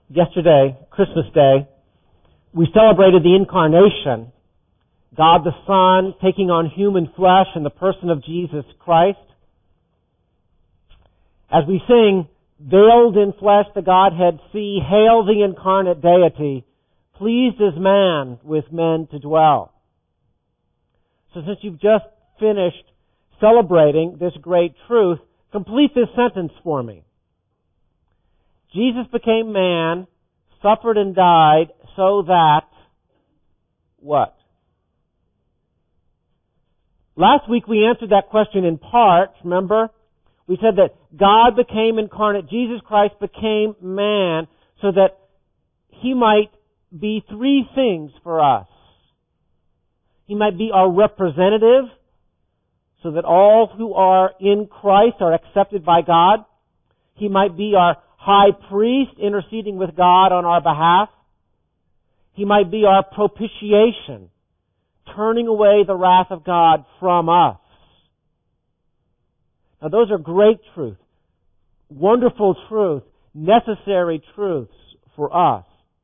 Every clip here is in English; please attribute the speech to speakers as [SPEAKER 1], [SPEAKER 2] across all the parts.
[SPEAKER 1] Yesterday, Christmas Day, we celebrated the Incarnation, God the Son taking on human flesh in the person of Jesus Christ. As we sing, "Veiled in flesh the Godhead see, hail the incarnate deity, pleased as man with men to dwell." So since you've just finished celebrating this great truth, complete this sentence for me. Jesus became man, suffered and died so that what? Last week we answered that question in part, remember? We said that God became incarnate, Jesus Christ became man so that He might be three things for us. He might be our representative, so that all who are in Christ are accepted by God. He might be our high priest interceding with God on our behalf. He might be our propitiation, turning away the wrath of God from us. Now those are great truths, wonderful truths, necessary truths for us.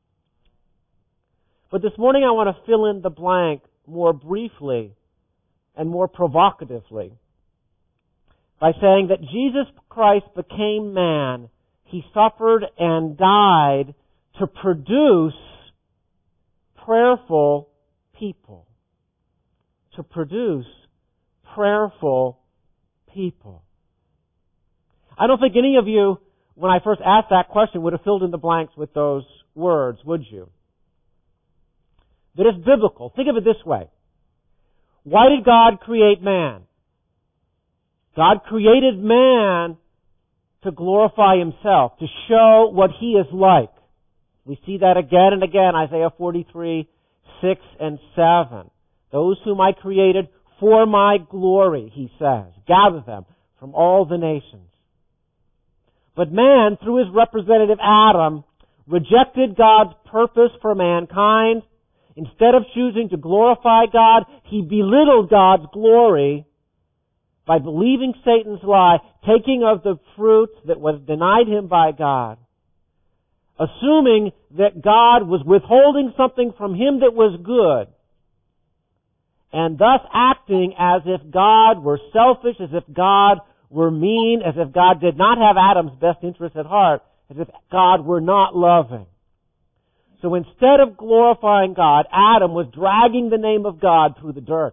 [SPEAKER 1] But this morning I want to fill in the blank more briefly and more provocatively by saying that Jesus Christ became man. He suffered and died to produce prayerful people. To produce prayerful people. I don't think any of you, when I first asked that question, would have filled in the blanks with those words, would you? That it's biblical. Think of it this way. Why did God create man? God created man to glorify Himself, to show what He is like. We see that again and again, Isaiah 43, 6 and 7. Those whom I created for my glory, He says. Gather them from all the nations. But man, through his representative Adam, rejected God's purpose for mankind. Instead of choosing to glorify God, he belittled God's glory by believing Satan's lie, taking of the fruit that was denied him by God, assuming that God was withholding something from him that was good, and thus acting as if God were selfish, as if God were mean, as if God did not have Adam's best interest at heart, as if God were not loving. So instead of glorifying God, Adam was dragging the name of God through the dirt.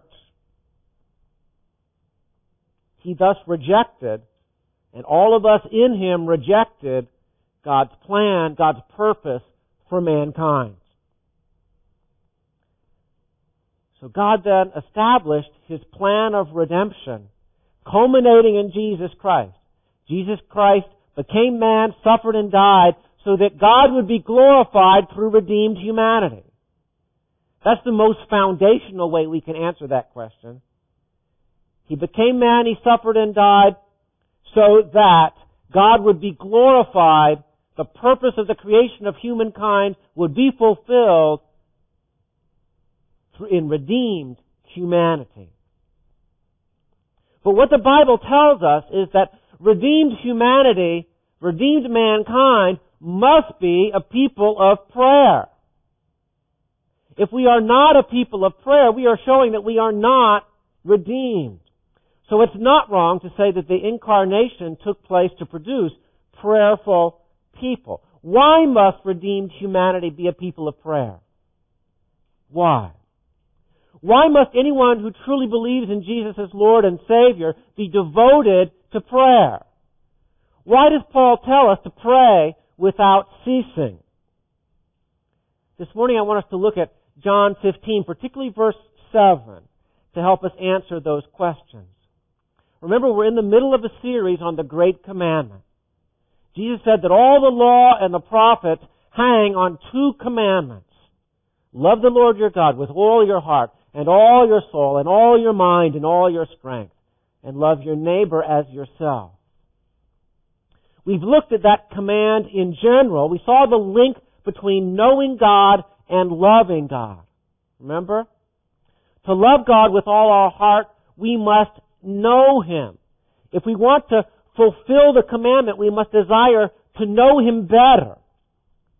[SPEAKER 1] He thus rejected, and all of us in him rejected, God's plan, God's purpose for mankind. So God then established His plan of redemption, culminating in Jesus Christ. Jesus Christ became man, suffered and died, so that God would be glorified through redeemed humanity. That's the most foundational way we can answer that question. He became man, He suffered and died, so that God would be glorified, the purpose of the creation of humankind would be fulfilled in redeemed humanity. But what the Bible tells us is that redeemed humanity, redeemed mankind, must be a people of prayer. If we are not a people of prayer, we are showing that we are not redeemed. So it's not wrong to say that the incarnation took place to produce prayerful people. Why must redeemed humanity be a people of prayer? Why? Why must anyone who truly believes in Jesus as Lord and Savior be devoted to prayer? Why does Paul tell us to pray without ceasing? This morning I want us to look at John 15, particularly verse 7, to help us answer those questions. Remember, we're in the middle of a series on the Great Commandment. Jesus said that all the law and the prophets hang on two commandments. Love the Lord your God with all your heart and all your soul and all your mind and all your strength, and love your neighbor as yourself. We've looked at that command in general. We saw the link between knowing God and loving God. Remember? To love God with all our heart, we must know Him. If we want to fulfill the commandment, we must desire to know Him better.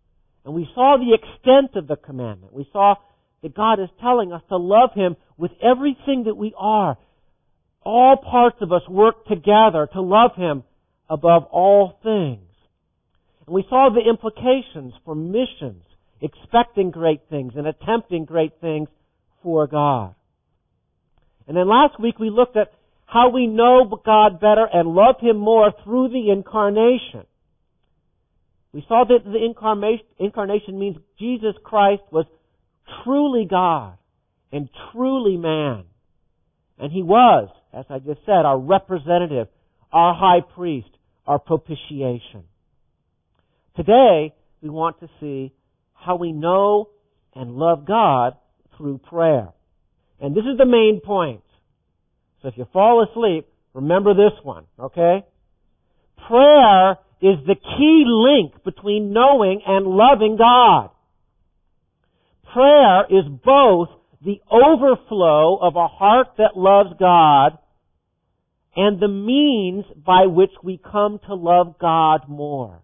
[SPEAKER 1] And we saw the extent of the commandment. We saw that God is telling us to love Him with everything that we are. All parts of us work together to love Him above all things. And we saw the implications for missions, expecting great things and attempting great things for God. And then last week we looked at how we know God better and love Him more through the incarnation. We saw that the incarnation means Jesus Christ was truly God and truly man. And He was, as I just said, our representative, our high priest, our propitiation. Today, we want to see how we know and love God through prayer. And this is the main point. So if you fall asleep, remember this one, okay? Prayer is the key link between knowing and loving God. Prayer is both the overflow of a heart that loves God and the means by which we come to love God more.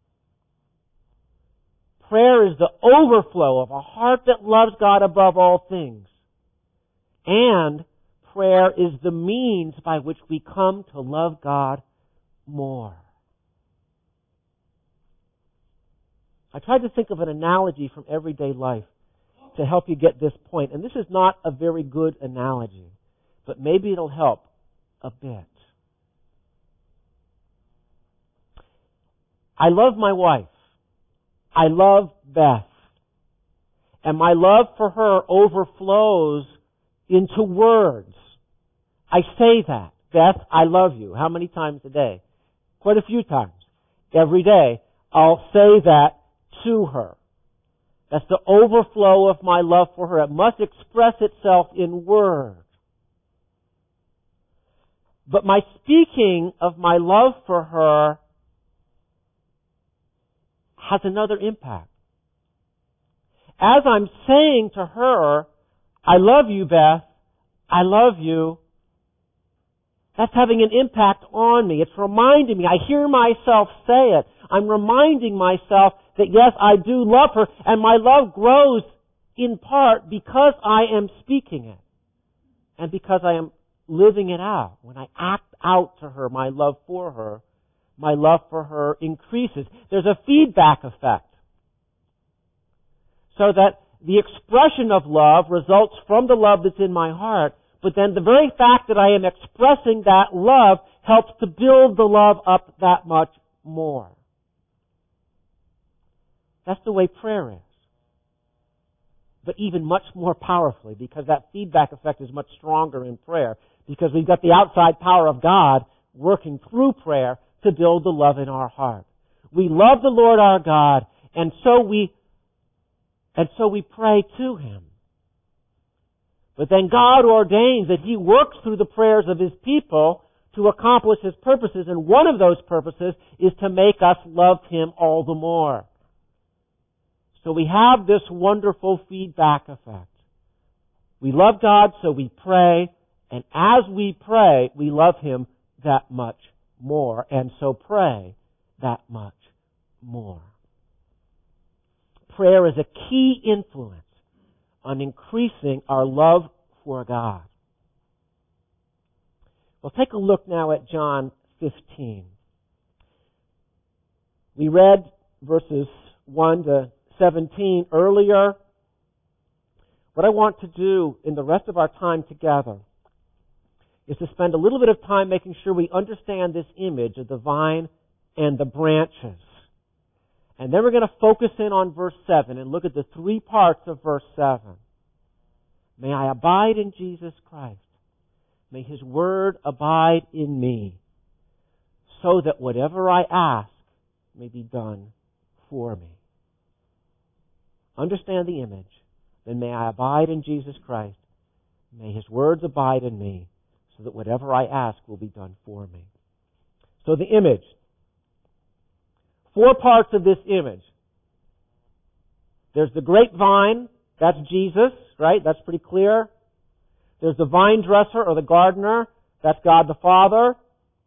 [SPEAKER 1] Prayer is the overflow of a heart that loves God above all things. And prayer is the means by which we come to love God more. I tried to think of an analogy from everyday life to help you get this point. And this is not a very good analogy, but maybe it'll help a bit. I love my wife. I love Beth. And my love for her overflows into words. I say that. Beth, I love you. How many times a day? Quite a few times. Every day, I'll say that to her. That's the overflow of my love for her. It must express itself in words. But my speaking of my love for her has another impact. As I'm saying to her, I love you, Beth, I love you, that's having an impact on me. It's reminding me. I hear myself say it. I'm reminding myself that yes, I do love her, and my love grows in part because I am speaking it and because I am living it out. When I act out to her my love for her, my love for her increases. There's a feedback effect. So that the expression of love results from the love that's in my heart, but then the very fact that I am expressing that love helps to build the love up that much more. That's the way prayer is. But even much more powerfully, because that feedback effect is much stronger in prayer, because we've got the outside power of God working through prayer to build the love in our heart. We love the Lord our God, and so we pray to Him. But then God ordains that He works through the prayers of His people to accomplish His purposes, and one of those purposes is to make us love Him all the more. So we have this wonderful feedback effect. We love God, so we pray, and as we pray, we love Him that much more, and so pray that much more. Prayer is a key influence on increasing our love for God. Well, take a look now at John 15. We read verses 1 to 17 earlier. What I want to do in the rest of our time together is to spend a little bit of time making sure we understand this image of the vine and the branches. And then we're going to focus in on verse 7 and look at the three parts of verse 7. May I abide in Jesus Christ. May His Word abide in me, so that whatever I ask may be done for me. Understand the image. Then may I abide in Jesus Christ. May His words abide in me, so that whatever I ask will be done for me. So the image. 4 parts of this image. There's the grapevine, that's Jesus, right? That's pretty clear. There's the vine dresser or the gardener, that's God the Father.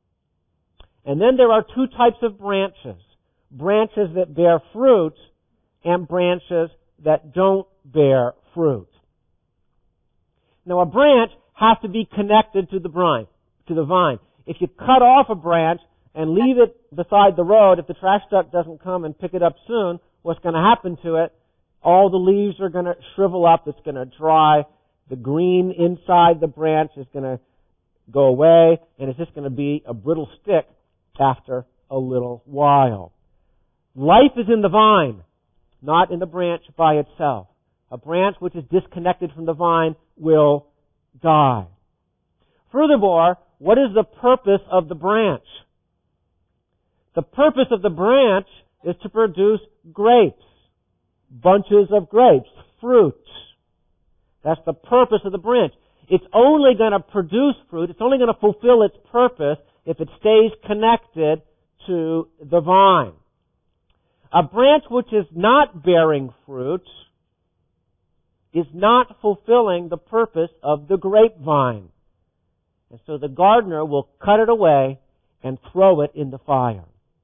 [SPEAKER 1] And then there are 2 types of branches. Branches that bear fruit and branches that don't bear fruit. Now, a branch has to be connected to the vine. If you cut off a branch and leave it beside the road, if the trash truck doesn't come and pick it up soon, what's going to happen to it? All the leaves are going to shrivel up. It's going to dry. The green inside the branch is going to go away, and it's just going to be a brittle stick after a little while. Life is in the vine, not in the branch by itself. A branch which is disconnected from the vine will die. Furthermore, what is the purpose of the branch? The purpose of the branch is to produce grapes, bunches of grapes, fruit. That's the purpose of the branch. It's only going to produce fruit, it's only going to fulfill its purpose if it stays connected to the vine. A branch which is not bearing fruit is not fulfilling the purpose of the grapevine. And so the gardener will cut it away and throw it in the fire.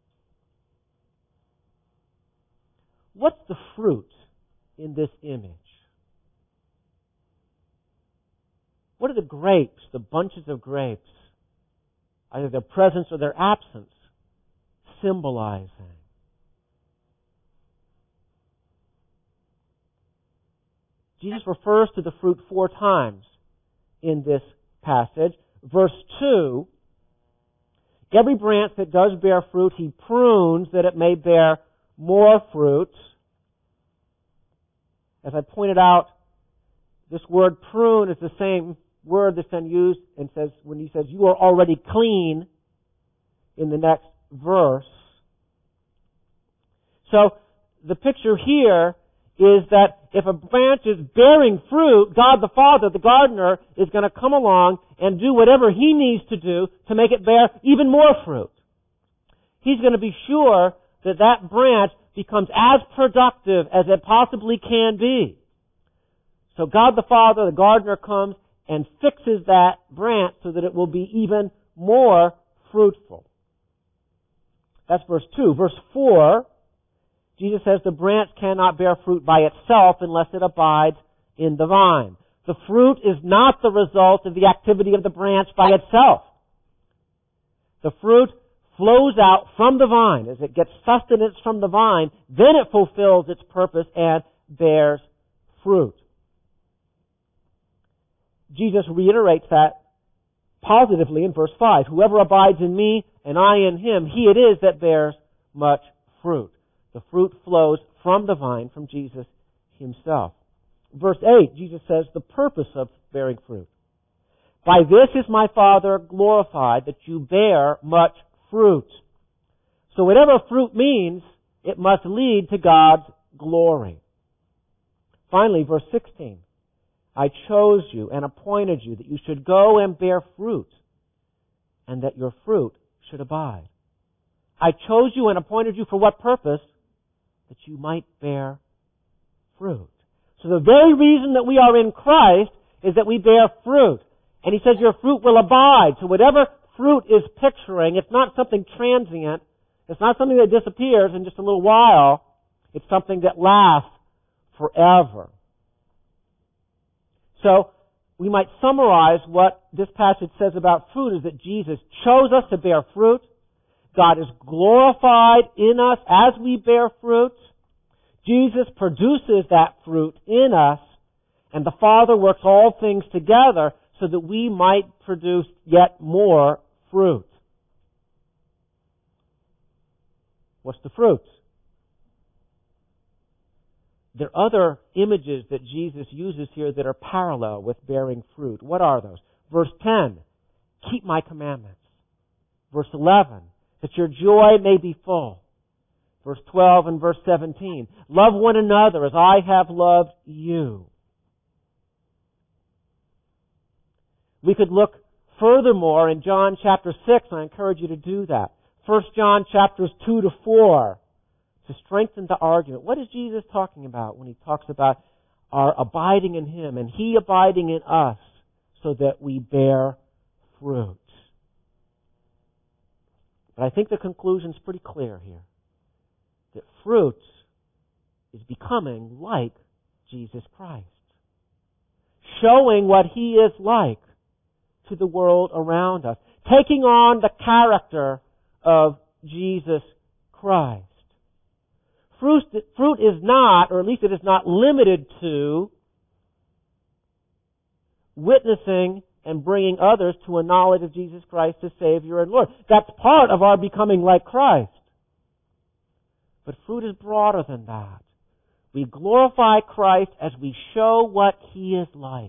[SPEAKER 1] What's the fruit in this image? What are the grapes, the bunches of grapes, either their presence or their absence, symbolizing? Jesus refers to the fruit 4 times in this passage. Verse 2, every branch that does bear fruit, he prunes that it may bear more fruit. As I pointed out, this word prune is the same word that's then used and says when he says you are already clean in the next verse. So the picture here is that if a branch is bearing fruit, God the Father, the gardener, is going to come along and do whatever He needs to do to make it bear even more fruit. He's going to be sure that that branch becomes as productive as it possibly can be. So God the Father, the gardener, comes and fixes that branch so that it will be even more fruitful. That's verse 2. Verse 4, Jesus says the branch cannot bear fruit by itself unless it abides in the vine. The fruit is not the result of the activity of the branch by itself. The fruit flows out from the vine. As it gets sustenance from the vine, then it fulfills its purpose and bears fruit. Jesus reiterates that positively in verse 5. Whoever abides in me and I in him, he it is that bears much fruit. The fruit flows from the vine, from Jesus himself. Verse 8, Jesus says the purpose of bearing fruit. By this is my Father glorified, that you bear much fruit. So whatever fruit means, it must lead to God's glory. Finally, verse 16. I chose you and appointed you that you should go and bear fruit, and that your fruit should abide. I chose you and appointed you for what purpose? That you might bear fruit. So the very reason that we are in Christ is that we bear fruit. And he says your fruit will abide. So whatever fruit is picturing, it's not something transient. It's not something that disappears in just a little while. It's something that lasts forever. So we might summarize what this passage says about fruit is that Jesus chose us to bear fruit. God is glorified in us as we bear fruit. Jesus produces that fruit in us, and the Father works all things together so that we might produce yet more fruit. What's the fruit? There are other images that Jesus uses here that are parallel with bearing fruit. What are those? Verse 10, keep my commandments. Verse 11, that your joy may be full. Verse 12 and verse 17, love one another as I have loved you. We could look furthermore in John chapter 6, and I encourage you to do that. 1 John chapters 2 to 4, to strengthen the argument. What is Jesus talking about when he talks about our abiding in him and he abiding in us so that we bear fruit? But I think the conclusion is pretty clear here. That fruit is becoming like Jesus Christ. Showing what He is like to the world around us. Taking on the character of Jesus Christ. Fruit is not, or at least it is not limited to, witnessing and bringing others to a knowledge of Jesus Christ as Savior and Lord. That's part of our becoming like Christ. But fruit is broader than that. We glorify Christ as we show what He is like.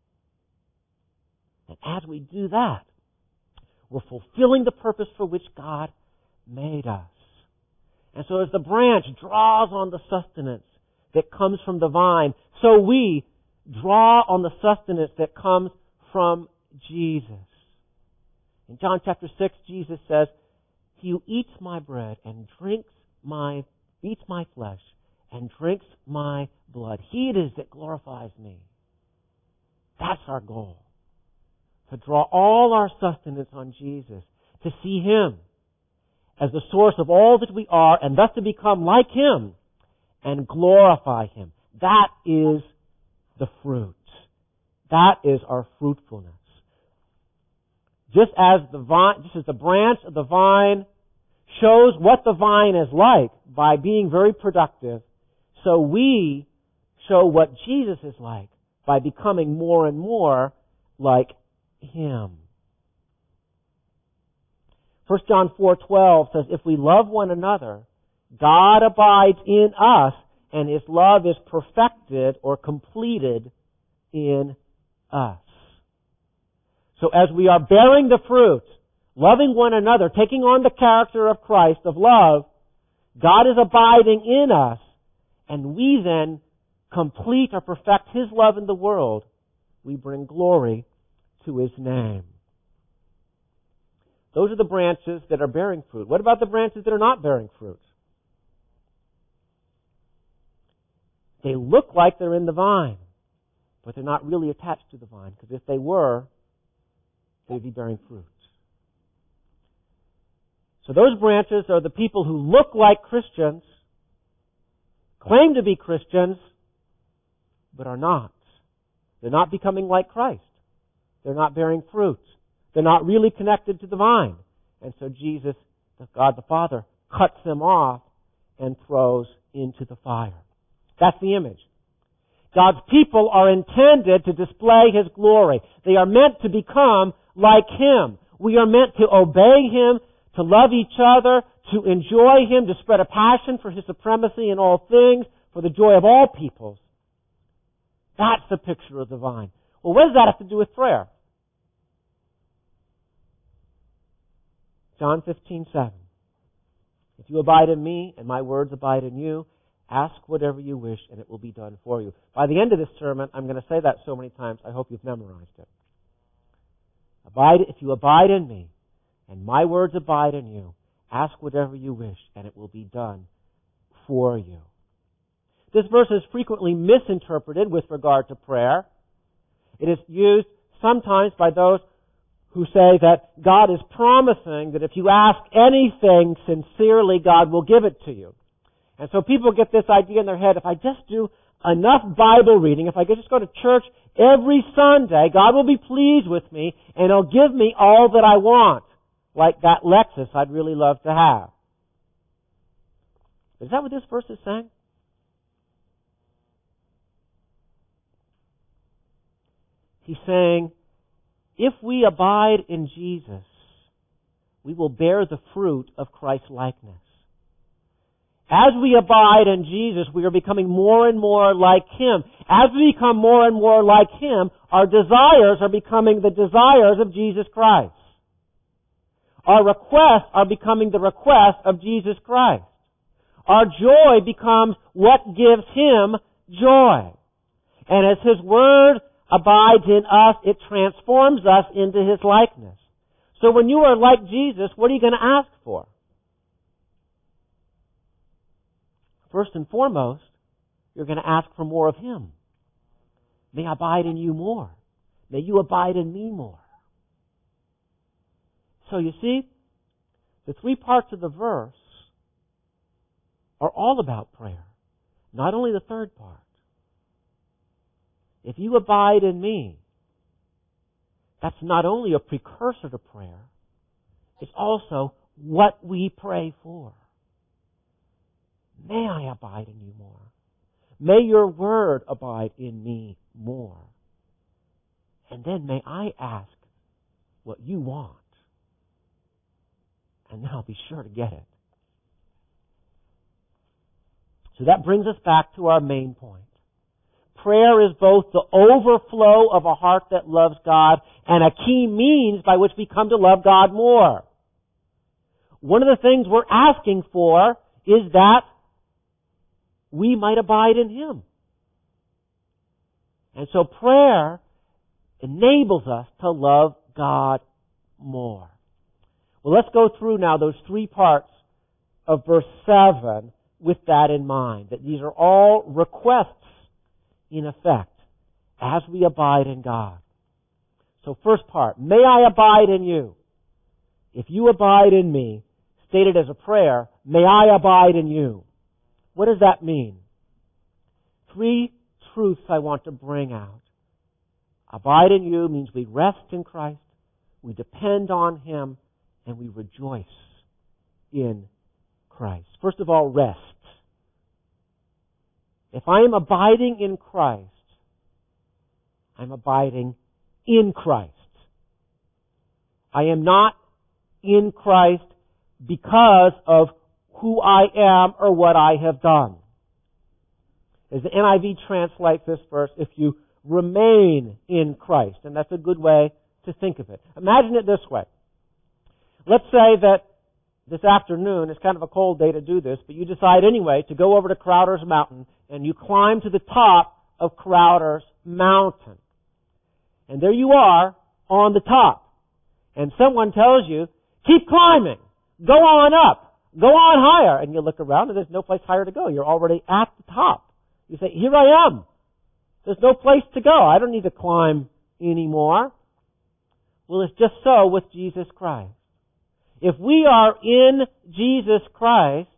[SPEAKER 1] And as we do that, we're fulfilling the purpose for which God made us. And so as the branch draws on the sustenance that comes from the vine, so we draw on the sustenance that comes from Jesus. In John chapter 6, Jesus says, "He who eats my bread and eats my flesh and drinks my blood, he it is that glorifies me." That's our goal. To draw all our sustenance on Jesus, to see Him as the source of all that we are, and thus to become like Him and glorify Him. That is the fruit. That is our fruitfulness. Just as the branch of the vine shows what the vine is like by being very productive, so we show what Jesus is like by becoming more and more like Him. 1 John 4:12 says, "If we love one another, God abides in us, and His love is perfected or completed in us." So as we are bearing the fruit, loving one another, taking on the character of Christ, of love, God is abiding in us, and we then complete or perfect His love in the world. We bring glory to His name. Those are the branches that are bearing fruit. What about the branches that are not bearing fruit? They look like they're in the vine, but they're not really attached to the vine, because if they were, they'd be bearing fruit. So those branches are the people who look like Christians, claim to be Christians, but are not. They're not becoming like Christ. They're not bearing fruit. They're not really connected to the vine. And so Jesus, God the Father, cuts them off and throws into the fire. That's the image. God's people are intended to display His glory. They are meant to become like Him. We are meant to obey Him, to love each other, to enjoy Him, to spread a passion for His supremacy in all things, for the joy of all peoples. That's the picture of the vine. Well, what does that have to do with prayer? John 15:7. "If you abide in me and my words abide in you, ask whatever you wish and it will be done for you." By the end of this sermon, I'm going to say that so many times, I hope you've memorized it. If you abide in me and my words abide in you, ask whatever you wish and it will be done for you. This verse is frequently misinterpreted with regard to prayer. It is used sometimes by those who say that God is promising that if you ask anything sincerely, God will give it to you. And so people get this idea in their head, if I just do enough Bible reading, if I just go to church every Sunday, God will be pleased with me and He'll give me all that I want, like that Lexus I'd really love to have. Is that what this verse is saying? He's saying, if we abide in Jesus, we will bear the fruit of Christ's likeness. As we abide in Jesus, we are becoming more and more like Him. As we become more and more like Him, our desires are becoming the desires of Jesus Christ. Our requests are becoming the requests of Jesus Christ. Our joy becomes what gives Him joy. And as His Word abides in us, it transforms us into His likeness. So when you are like Jesus, what are you going to ask for? First and foremost, you're going to ask for more of Him. May I abide in you more. May you abide in me more. So you see, the three parts of the verse are all about prayer. not only the third part. If you abide in me, that's not only a precursor to prayer, it's also what we pray for. May I abide in you more. May your word abide in me more. And then may I ask what you want. And then I'll be sure to get it. So that brings us back to our main point. Prayer is both the overflow of a heart that loves God and a key means by which we come to love God more. One of the things we're asking for is that we might abide in Him. And so prayer enables us to love God more. Well, let's go through now those three parts of verse 7 with that in mind, that these are all requests in effect as we abide in God. So first part, may I abide in you. If you abide in me, stated as a prayer, may I abide in you. What does that mean? Three truths I want to bring out. Abide in you means we rest in Christ, we depend on Him, and we rejoice in Christ. First of all, rest. If I am abiding in Christ, I'm abiding in Christ. I am not in Christ because of who I am or what I have done. As the NIV translates this verse, if you remain in Christ, and that's a good way to think of it. Imagine it this way. Let's say that this afternoon, it's kind of a cold day to do this, but you decide anyway to go over to Crowder's Mountain and you climb to the top of Crowder's Mountain. And there you are on the top. And someone tells you, keep climbing, go on up, go on higher. And you look around and there's no place higher to go. You're already at the top. You say, here I am. There's no place to go. I don't need to climb anymore. Well, it's just so with Jesus Christ. If we are in Jesus Christ,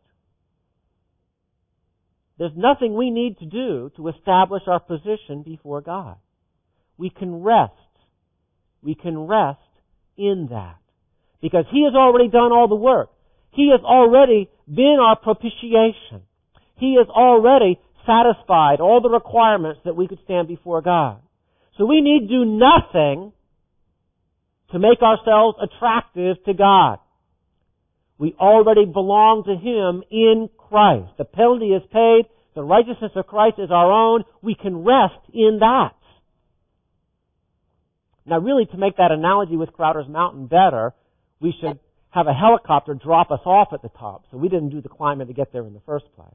[SPEAKER 1] there's nothing we need to do to establish our position before God. We can rest. We can rest in that. Because He has already done all the work. He has already been our propitiation. He has already satisfied all the requirements that we could stand before God. So we need do nothing to make ourselves attractive to God. We already belong to Him in Christ. The penalty is paid. The righteousness of Christ is our own. We can rest in that. Now really, to make that analogy with Crowder's Mountain better, we should have a helicopter drop us off at the top. So we didn't do the climbing to get there in the first place.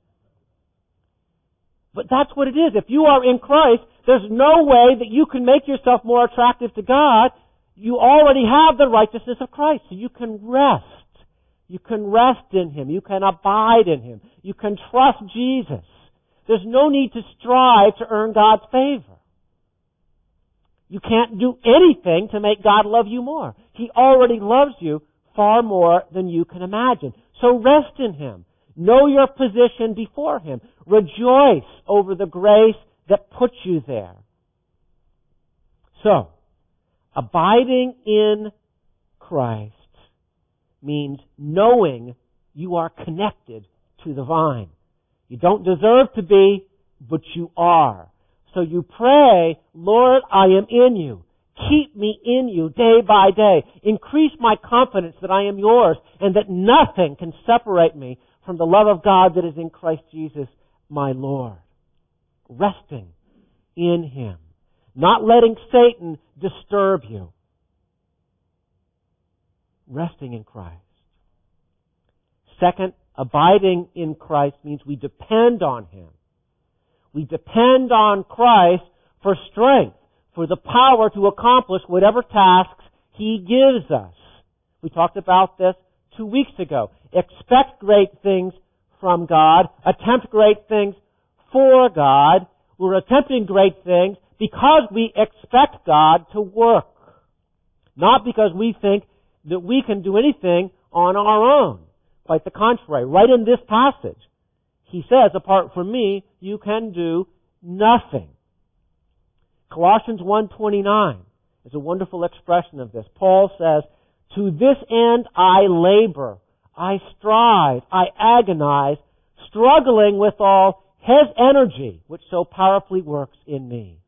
[SPEAKER 1] But that's what it is. If you are in Christ, there's no way that you can make yourself more attractive to God. You already have the righteousness of Christ. So you can rest. You can rest in Him. You can abide in Him. You can trust Jesus. There's no need to strive to earn God's favor. You can't do anything to make God love you more. He already loves you far more than you can imagine. So rest in Him. Know your position before Him. Rejoice over the grace that puts you there. So, abiding in Christ means knowing you are connected to the vine. You don't deserve to be, but you are. So you pray, Lord, I am in you. Keep me in you day by day. Increase my confidence that I am yours and that nothing can separate me from the love of God that is in Christ Jesus, my Lord. Resting in Him. Not letting Satan disturb you. Resting in Christ. Second, abiding in Christ means we depend on Him. We depend on Christ for strength, for the power to accomplish whatever tasks He gives us. We talked about this 2 weeks ago. Expect great things from God. Attempt great things for God. We're attempting great things because we expect God to work. Not because we think that we can do anything on our own. Quite the contrary. Right in this passage, He says, apart from me, you can do nothing. Colossians 1:29 is a wonderful expression of this. Paul says, to this end I labor, I strive, I agonize, struggling with all His energy, which so powerfully works in me.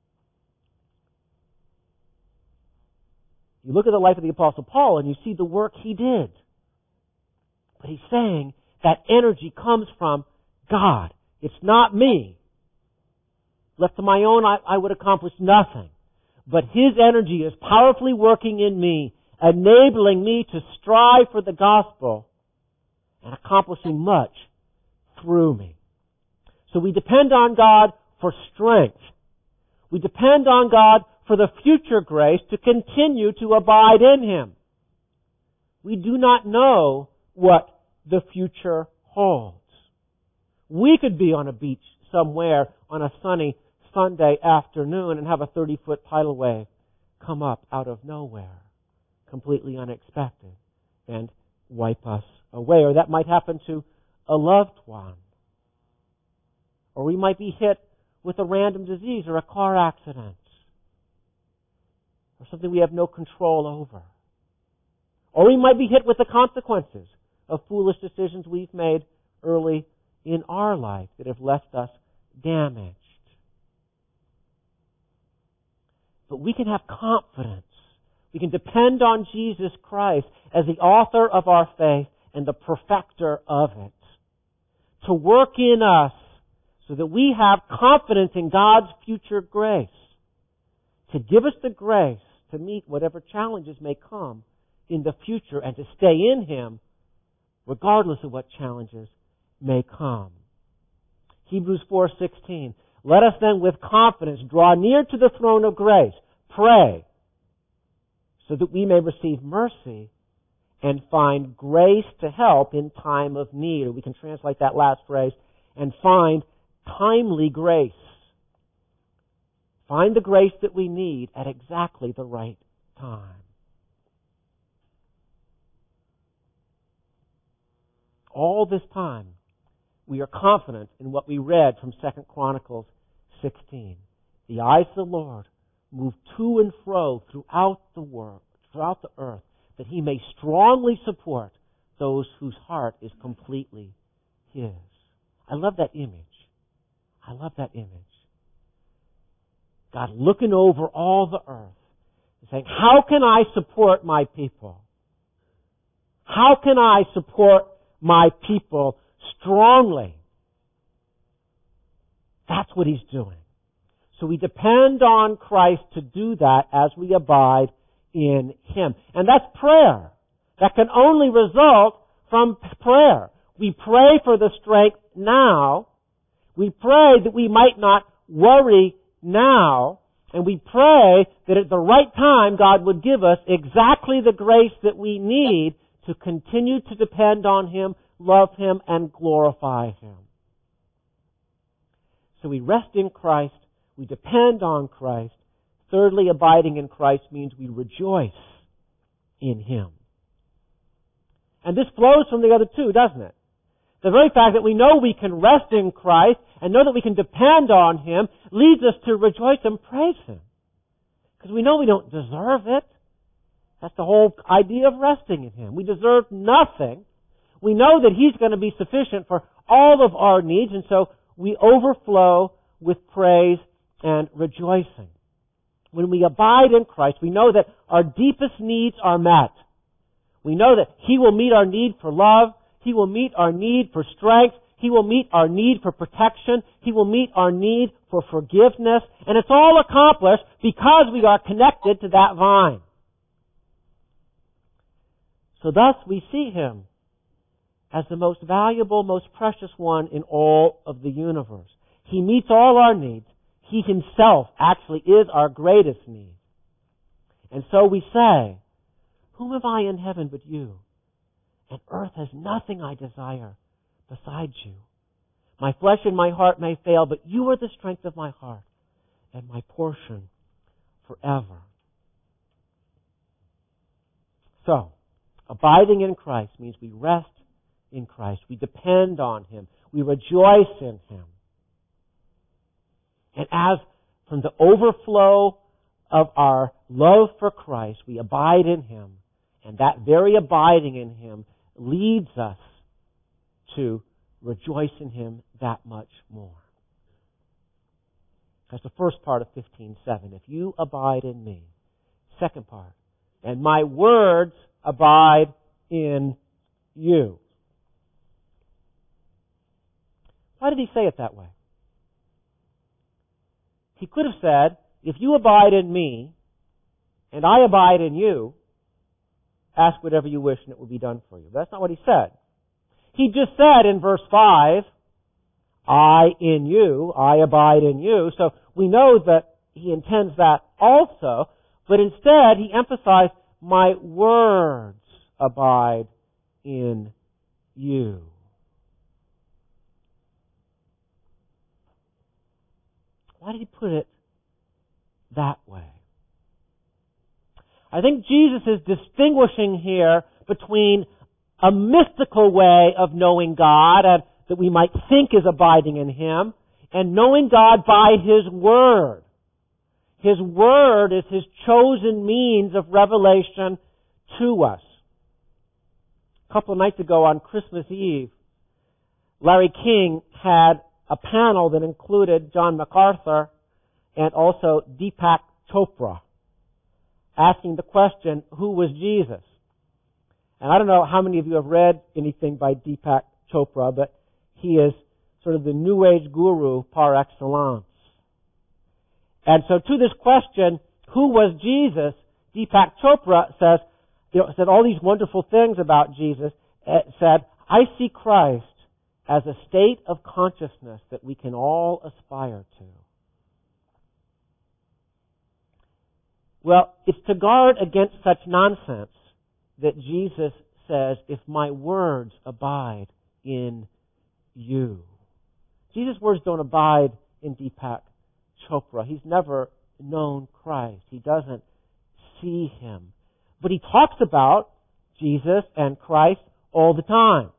[SPEAKER 1] You look at the life of the Apostle Paul and you see the work he did. But he's saying that energy comes from God. It's not me. Left to my own, I would accomplish nothing. But His energy is powerfully working in me, enabling me to strive for the gospel and accomplishing much through me. So we depend on God for strength. We depend on God for the future grace to continue to abide in Him. We do not know what the future holds. We could be on a beach somewhere on a sunny Sunday afternoon and have a 30-foot tidal wave come up out of nowhere, completely unexpected, and wipe us away. Or that might happen to a loved one. Or we might be hit with a random disease or a car accident, or something we have no control over. Or we might be hit with the consequences of foolish decisions we've made early in our life that have left us damaged. But we can have confidence. We can depend on Jesus Christ as the author of our faith and the perfecter of it, to work in us so that we have confidence in God's future grace, to give us the grace to meet whatever challenges may come in the future and to stay in Him regardless of what challenges may come. Hebrews 4:16. Let us then with confidence draw near to the throne of grace, pray, so that we may receive mercy and find grace to help in time of need. Or we can translate that last phrase, and find timely grace. Find the grace that we need at exactly the right time. All this time, we are confident in what we read from 2 Chronicles 16. The eyes of the Lord move to and fro throughout the world, throughout the earth, that He may strongly support those whose heart is completely His. I love that image. I love that image. God looking over all the earth and saying, how can I support my people? How can I support my people strongly? That's what He's doing. So we depend on Christ to do that as we abide in Him. And that's prayer. That can only result from prayer. We pray for the strength now. We pray that we might not worry now. And we pray that at the right time God would give us exactly the grace that we need to continue to depend on Him, love Him, and glorify Him. So we rest in Christ. We depend on Christ. Thirdly, abiding in Christ means we rejoice in Him. And this flows from the other two, doesn't it? The very fact that we know we can rest in Christ and know that we can depend on Him leads us to rejoice and praise Him. Because we know we don't deserve it. That's the whole idea of resting in Him. We deserve nothing. We know that He's going to be sufficient for all of our needs, and so we overflow with praise and rejoicing. When we abide in Christ, we know that our deepest needs are met. We know that He will meet our need for love. He will meet our need for strength. He will meet our need for protection. He will meet our need for forgiveness. And it's all accomplished because we are connected to that vine. So thus we see Him as the most valuable, most precious one in all of the universe. He meets all our needs. He Himself actually is our greatest need. And so we say, whom have I in heaven but You? And earth has nothing I desire besides You. My flesh and my heart may fail, but You are the strength of my heart and my portion forever. So, abiding in Christ means we rest in Christ. We depend on Him. We rejoice in Him. And as from the overflow of our love for Christ, we abide in Him, and that very abiding in Him leads us to rejoice in Him that much more. That's the first part of 15:7. If you abide in me. Second part. And my words abide in you. Why did He say it that way? He could have said, if you abide in me, and I abide in you, ask whatever you wish and it will be done for you. But that's not what He said. He just said in verse 5, I in you, I abide in you. So we know that He intends that also, but instead He emphasized, my words abide in you. Why did He put it that way? I think Jesus is distinguishing here between a mystical way of knowing God and that we might think is abiding in Him, and knowing God by His Word. His Word is His chosen means of revelation to us. A couple of nights ago on Christmas Eve, Larry King had a panel that included John MacArthur and also Deepak Chopra, asking the question, who was Jesus? And I don't know how many of you have read anything by Deepak Chopra, but he is sort of the New Age guru par excellence. And so to this question, who was Jesus? Deepak Chopra said all these wonderful things about Jesus. Said, I see Christ as a state of consciousness that we can all aspire to. Well, it's to guard against such nonsense that Jesus says, if my words abide in you. Jesus' words don't abide in Deepak Chopra. He's never known Christ. He doesn't see Him. But he talks about Jesus and Christ all the time.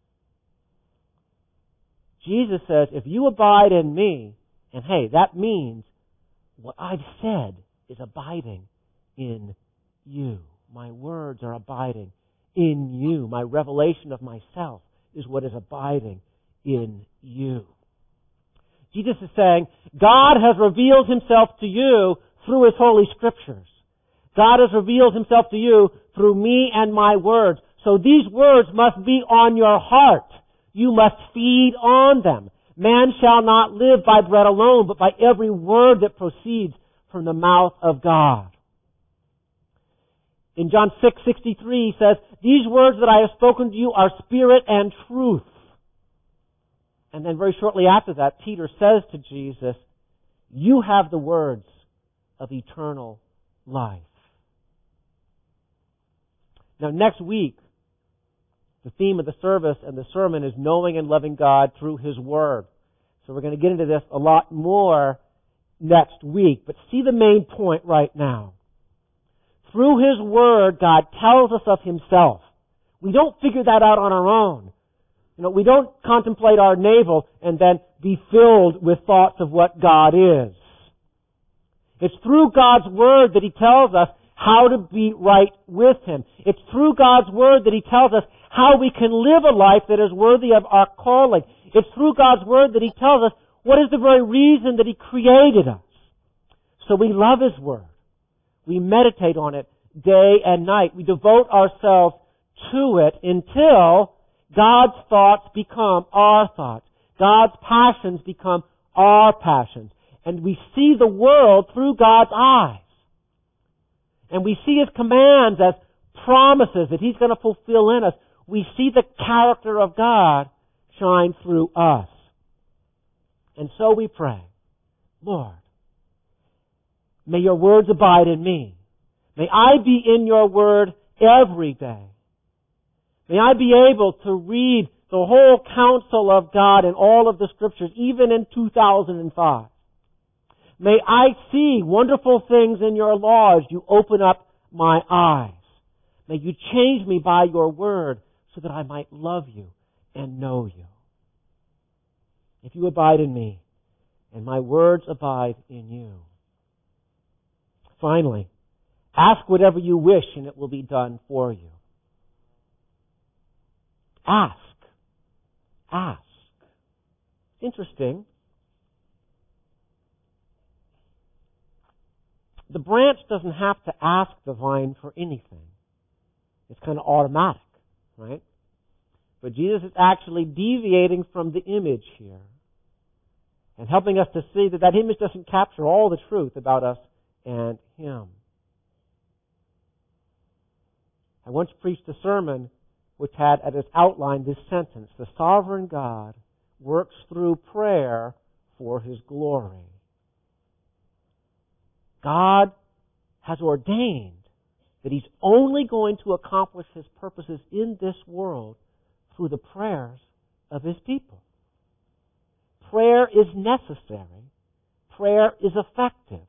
[SPEAKER 1] Jesus says, if you abide in me, and hey, that means what I've said is abiding in you. My words are abiding in you. My revelation of myself is what is abiding in you. Jesus is saying, God has revealed Himself to you through His Holy Scriptures. God has revealed Himself to you through me and my words. So these words must be on your heart. You must feed on them. Man shall not live by bread alone, but by every word that proceeds from the mouth of God. In John 6:63 He says, these words that I have spoken to you are spirit and truth. And then very shortly after that, Peter says to Jesus, you have the words of eternal life. Now next week, the theme of the service and the sermon is knowing and loving God through His Word. So we're going to get into this a lot more next week. But see the main point right now. Through His Word, God tells us of Himself. We don't figure that out on our own. We don't contemplate our navel and then be filled with thoughts of what God is. It's through God's Word that He tells us how to be right with Him. It's through God's Word that He tells us how we can live a life that is worthy of our calling. It's through God's Word that He tells us what is the very reason that He created us. So we love His Word. We meditate on it day and night. We devote ourselves to it until God's thoughts become our thoughts. God's passions become our passions. And we see the world through God's eyes. And we see His commands as promises that He's going to fulfill in us. We see the character of God shine through us. And so we pray, Lord, may your words abide in me. May I be in your word every day. May I be able to read the whole counsel of God in all of the Scriptures, even in 2005. May I see wonderful things in your law as you open up my eyes. May you change me by your word so that I might love you and know you. If you abide in me, and my words abide in you. Finally, ask whatever you wish, and it will be done for you. Ask. Ask. Interesting. The branch doesn't have to ask the vine for anything. It's kind of automatic, right? But Jesus is actually deviating from the image here and helping us to see that that image doesn't capture all the truth about us and Him. I once preached a sermon which had at its outline this sentence: the sovereign God works through prayer for His glory. God has ordained that He's only going to accomplish His purposes in this world through the prayers of His people. Prayer is necessary. Prayer is effective.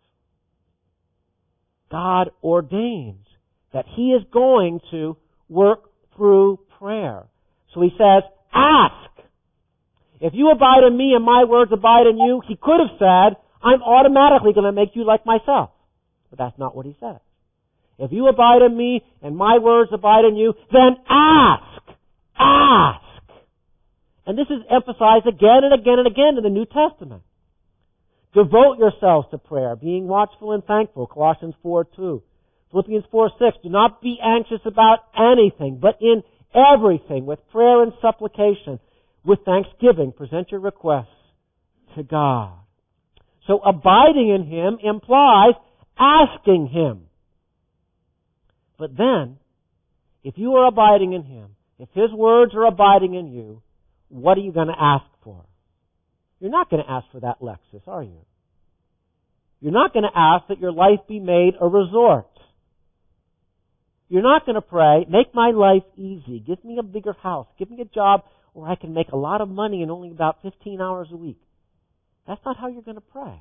[SPEAKER 1] God ordains that He is going to work through prayer. So He says, ask. If you abide in me and my words abide in you, He could have said, I'm automatically going to make you like myself. But that's not what He says. If you abide in me and my words abide in you, then ask. Ask. And this is emphasized again and again and again in the New Testament. Devote yourselves to prayer, being watchful and thankful, Colossians 4:2. Philippians 4:6, do not be anxious about anything, but in everything, with prayer and supplication, with thanksgiving, present your requests to God. So abiding in Him implies asking Him. But then, if you are abiding in Him, if His words are abiding in you, what are you going to ask for? You're not going to ask for that Lexus, are you? You're not going to ask that your life be made a resort. You're not going to pray, make my life easy, give me a bigger house, give me a job where I can make a lot of money in only about 15 hours a week. That's not how you're going to pray.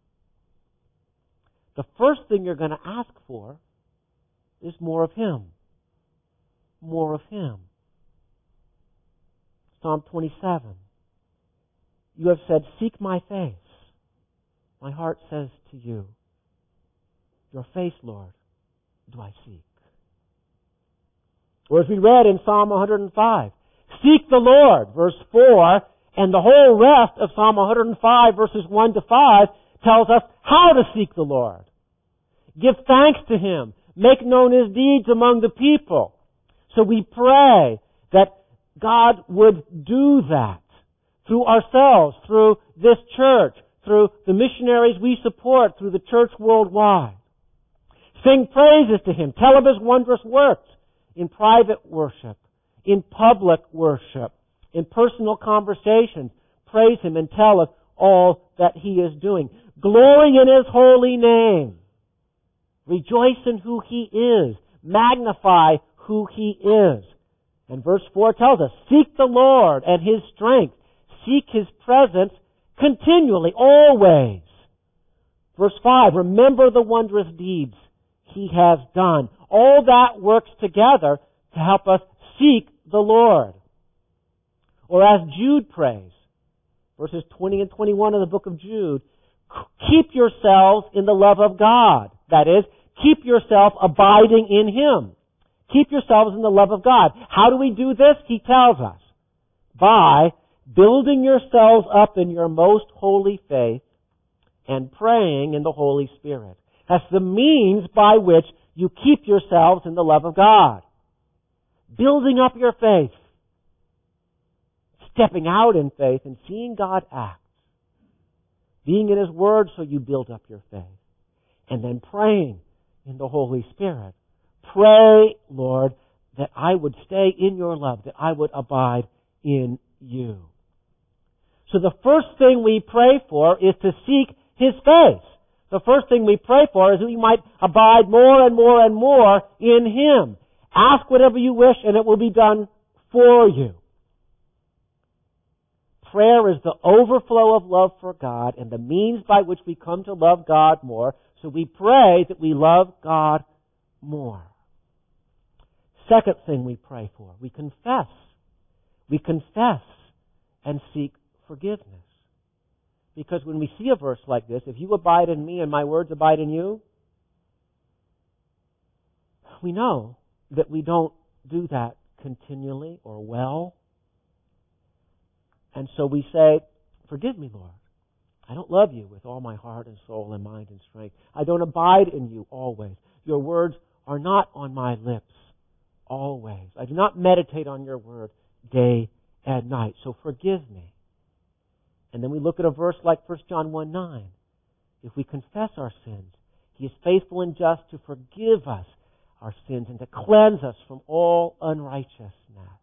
[SPEAKER 1] The first thing you're going to ask for is more of Him. More of Him. Psalm 27. You have said, seek my face. My heart says to you, your face, Lord, do I seek. Or as we read in Psalm 105, seek the Lord, verse 4, and the whole rest of Psalm 105, verses 1 to 5, tells us how to seek the Lord. Give thanks to Him. Make known His deeds among the people. So we pray that God would do that through ourselves, through this church, through the missionaries we support, through the church worldwide. Sing praises to Him. Tell of His wondrous works in private worship, in public worship, in personal conversations. Praise Him and tell of all that He is doing. Glory in His holy name. Rejoice in who He is. Magnify who He is. And verse 4 tells us, seek the Lord and His strength. Seek His presence continually, always. Verse 5, remember the wondrous deeds He has done. All that works together to help us seek the Lord. Or as Jude prays, verses 20 and 21 of the book of Jude, keep yourselves in the love of God. That is, keep yourself abiding in Him. Keep yourselves in the love of God. How do we do this? He tells us. By building yourselves up in your most holy faith and praying in the Holy Spirit. That's the means by which you keep yourselves in the love of God. Building up your faith. Stepping out in faith and seeing God act. Being in His Word so you build up your faith. And then praying in the Holy Spirit. Pray, Lord, that I would stay in your love, that I would abide in you. So the first thing we pray for is to seek His face. The first thing we pray for is that we might abide more and more and more in Him. Ask whatever you wish and it will be done for you. Prayer is the overflow of love for God and the means by which we come to love God more. So we pray that we love God more. Second thing we pray for, we confess. We confess and seek forgiveness. Because when we see a verse like this, if you abide in me and my words abide in you, we know that we don't do that continually or well. And so we say, forgive me, Lord. I don't love you with all my heart and soul and mind and strength. I don't abide in you always. Your words are not on my lips always. I do not meditate on your word day and night. So forgive me. And then we look at a verse like 1 John 1:9. If we confess our sins, He is faithful and just to forgive us our sins and to cleanse us from all unrighteousness.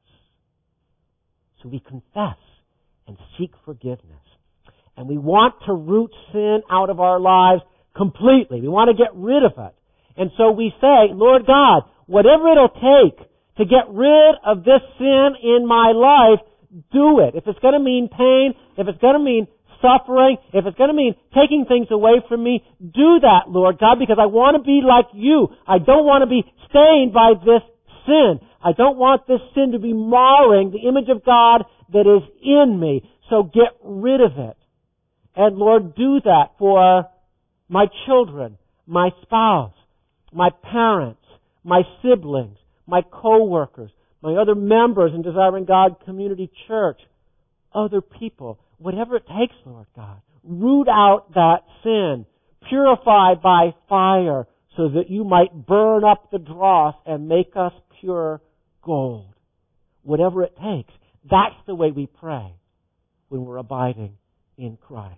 [SPEAKER 1] So we confess and seek forgiveness. And we want to root sin out of our lives completely. We want to get rid of it. And so we say, Lord God, whatever it'll take to get rid of this sin in my life, do it. If it's going to mean pain, if it's going to mean suffering, if it's going to mean taking things away from me, do that, Lord God, because I want to be like you. I don't want to be stained by this sin. I don't want this sin to be marring the image of God that is in me. So get rid of it. And Lord, do that for my children, my spouse, my parents, my siblings, my co-workers, my other members in Desiring God Community Church, other people. Whatever it takes, Lord God. Root out that sin. Purify by fire so that you might burn up the dross and make us pure gold. Whatever it takes. That's the way we pray when we're abiding in Christ.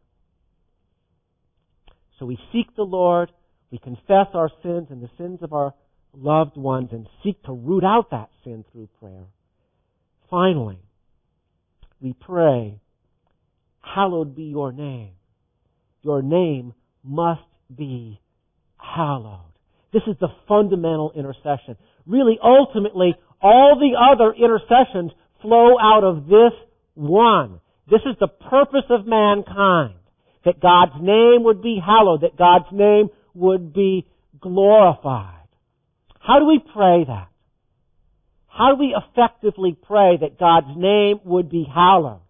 [SPEAKER 1] So we seek the Lord, we confess our sins and the sins of our loved ones and seek to root out that sin through prayer. Finally, we pray, hallowed be your name. Your name must be hallowed. This is the fundamental intercession. Really, ultimately, all the other intercessions flow out of this one. This is the purpose of mankind. That God's name would be hallowed, that God's name would be glorified. How do we pray that? How do we effectively pray that God's name would be hallowed?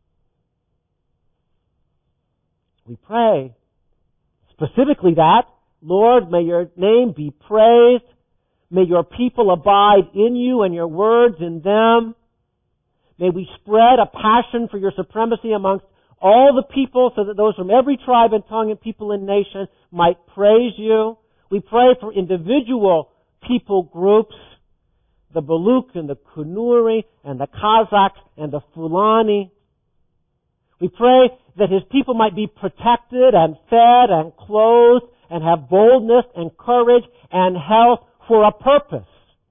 [SPEAKER 1] We pray specifically that, Lord, may your name be praised. May your people abide in you and your words in them. May we spread a passion for your supremacy amongst all the people so that those from every tribe and tongue and people and nation might praise you. We pray for individual people groups, the Baluch and the Kunuri and the Kazakhs and the Fulani. We pray that His people might be protected and fed and clothed and have boldness and courage and health for a purpose.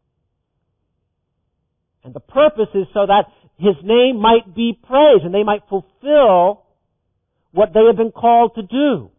[SPEAKER 1] And the purpose is so that His name might be praised and they might fulfill what they have been called to do.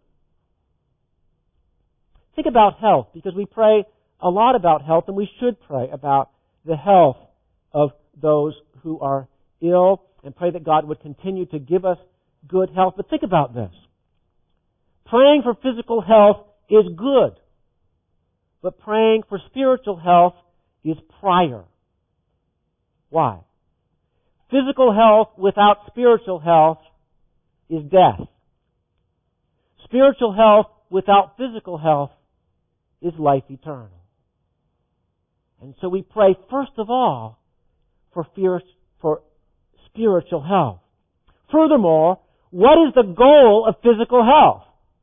[SPEAKER 1] Think about health, because we pray a lot about health, and we should pray about the health of those who are ill and pray that God would continue to give us good health. But think about this. Praying for physical health is good, but praying for spiritual health is prior. Why? Physical health without spiritual health is death. Spiritual health without physical health is life eternal. And so we pray first of all for spiritual health. Furthermore, what is the goal of physical health?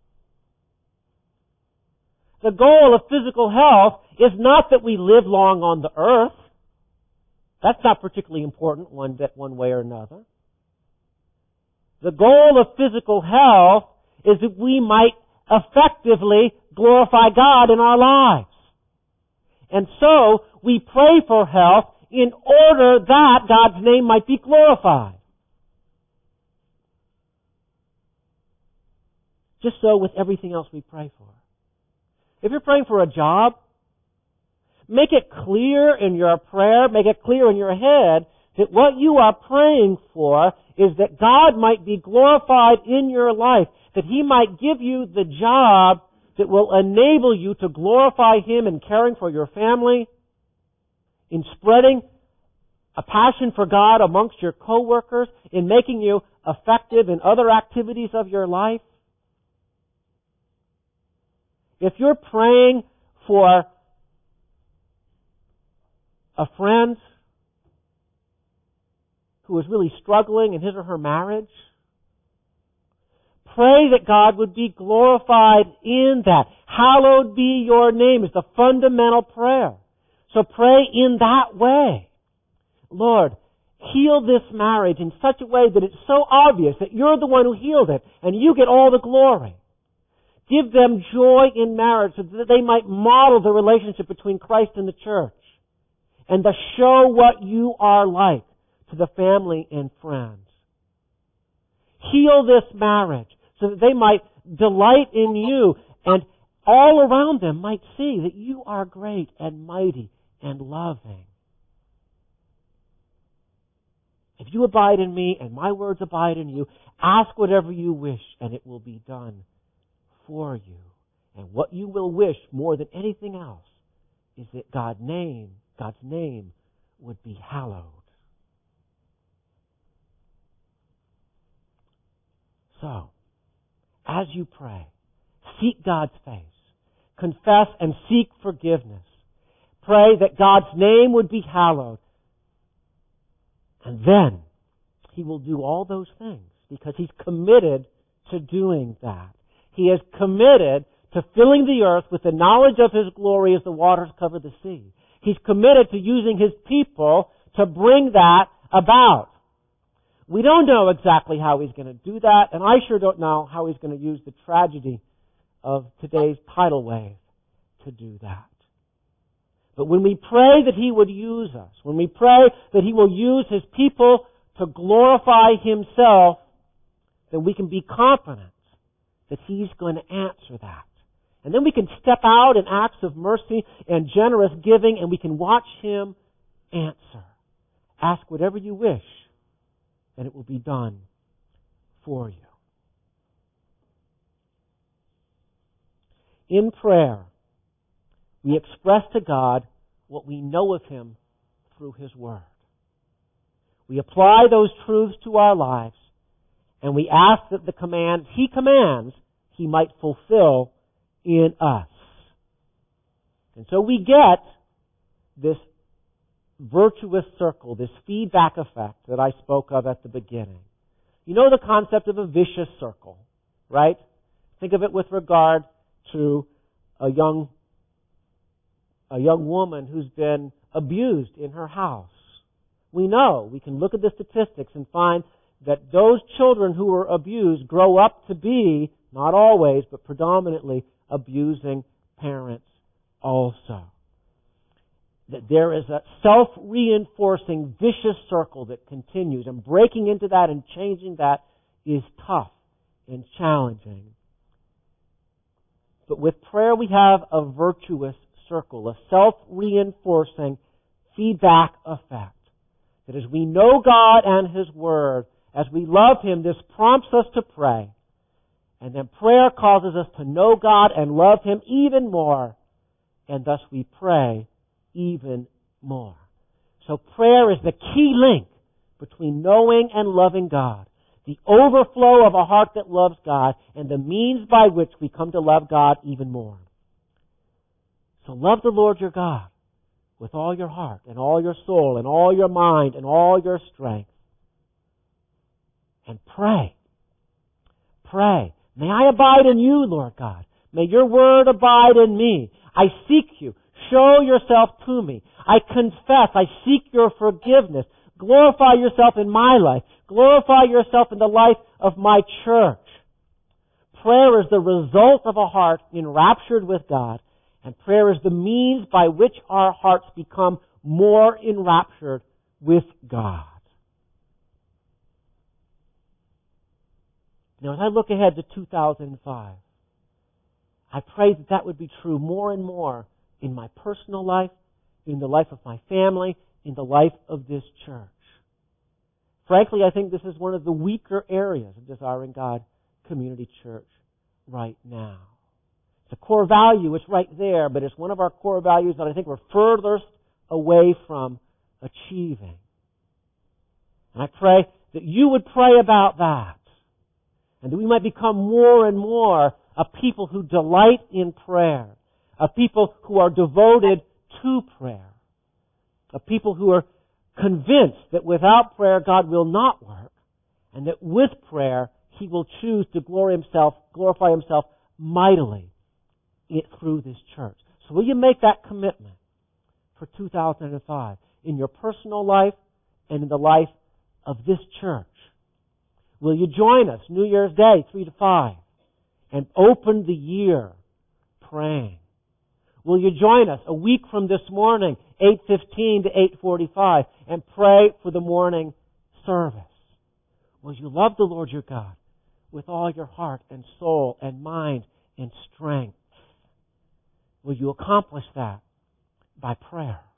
[SPEAKER 1] The goal of physical health is not that we live long on the earth. That's not particularly important one way or another. The goal of physical health is that we might effectively glorify God in our lives. And so we pray for health in order that God's name might be glorified. Just so with everything else we pray for. If you're praying for a job, make it clear in your prayer, make it clear in your head that what you are praying for is that God might be glorified in your life, that He might give you the job that will enable you to glorify Him in caring for your family, in spreading a passion for God amongst your co-workers, in making you effective in other activities of your life. If you're praying for a friend who is really struggling in his or her marriage, pray that God would be glorified in that. Hallowed be your name is the fundamental prayer. So pray in that way. Lord, heal this marriage in such a way that it's so obvious that you're the one who healed it and you get all the glory. Give them joy in marriage so that they might model the relationship between Christ and the church and to show what you are like to the family and friends. Heal this marriage so that they might delight in you and all around them might see that you are great and mighty and loving. If you abide in me and my words abide in you, ask whatever you wish and it will be done for you. And what you will wish more than anything else is that God's name would be hallowed. So, as you pray, seek God's face. Confess and seek forgiveness. Pray that God's name would be hallowed. And then He will do all those things because He's committed to doing that. He is committed to filling the earth with the knowledge of His glory as the waters cover the sea. He's committed to using His people to bring that about. We don't know exactly how He's going to do that, and I sure don't know how He's going to use the tragedy of today's tidal wave to do that. But when we pray that He would use us, when we pray that He will use His people to glorify Himself, then we can be confident that He's going to answer that. And then we can step out in acts of mercy and generous giving, and we can watch Him answer. Ask whatever you wish, and it will be done for you. In prayer, we express to God what we know of Him through His Word. We apply those truths to our lives, and we ask that the commands He commands, He might fulfill in us. And so we get this virtuous circle, this feedback effect that I spoke of at the beginning. You know the concept of a vicious circle, right? Think of it with regard to a young woman who's been abused in her house. We know, we can look at the statistics and find that those children who were abused grow up to be, not always, but predominantly, abusing parents also. That there is a self-reinforcing vicious circle that continues, and breaking into that and changing that is tough and challenging. But with prayer we have a virtuous circle, a self-reinforcing feedback effect. That as we know God and His Word, as we love Him, this prompts us to pray. And then prayer causes us to know God and love Him even more. And thus we pray even more. So prayer is the key link between knowing and loving God. The overflow of a heart that loves God and the means by which we come to love God even more. So love the Lord your God with all your heart and all your soul and all your mind and all your strength. And pray. Pray. May I abide in you, Lord God. May your word abide in me. I seek you. Show yourself to me. I confess. I seek your forgiveness. Glorify yourself in my life. Glorify yourself in the life of my church. Prayer is the result of a heart enraptured with God, and prayer is the means by which our hearts become more enraptured with God. Now, as I look ahead to 2005, I pray that that would be true more and more in my personal life, in the life of my family, in the life of this church. Frankly, I think this is one of the weaker areas of Desiring God Community Church right now. It's a core value, it's right there, but it's one of our core values that I think we're furthest away from achieving. And I pray that you would pray about that. And that we might become more and more a people who delight in prayer. A people who are devoted to prayer. A people who are convinced that without prayer God will not work. And that with prayer He will choose to glorify Himself mightily through this church. So will you make that commitment for 2005 in your personal life and in the life of this church? Will you join us New Year's Day, 3 to 5, and open the year praying? Will you join us a week from this morning, 8:15 to 8:45, and pray for the morning service? Will you love the Lord your God with all your heart and soul and mind and strength? Will you accomplish that by prayer?